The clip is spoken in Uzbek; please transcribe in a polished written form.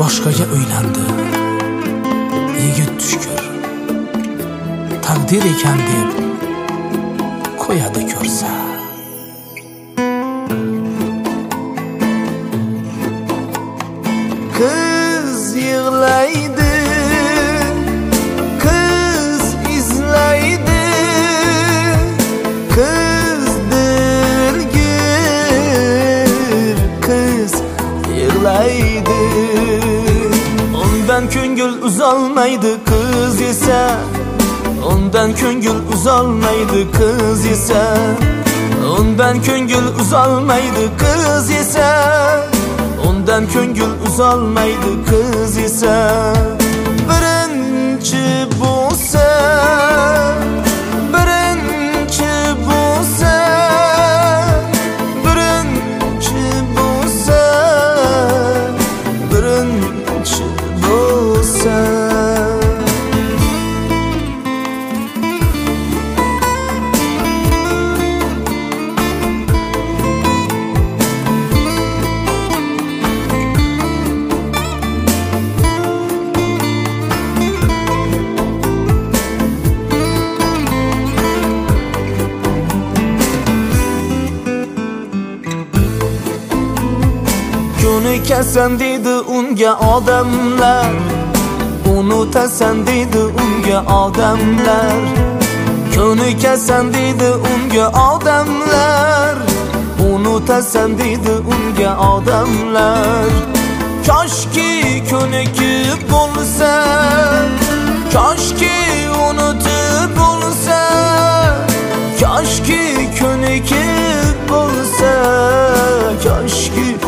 boshqaga uylandi. Yigit tushkur taqdir ekan deb qo'yadi ko'rsa. Kız yig'laydi, kız izlaydi, kız dilgir, kız yig'laydi. Ondan ko'ngil uzolmaydi kız esa, ondan ko'ngil uzolmaydi kız esa, ondan ko'ngil uzolmaydi kız esa, ondan ko'ngil uzolmaydi kız esa. Birinchi bo'lsa, birinchi bo'lsa, birinchi bo'lsa, birinchi bo'lsa. Unutasan deydi unga odamlar, unutasan deydi unga odamlar, ko'nikasan deydi unga odamlar, unutasan deydi unga odamlar. Koshki ko'nikib bo'lsa, koshki unutib bo'lsa, koshki ko'nikib bo'lsa, koshki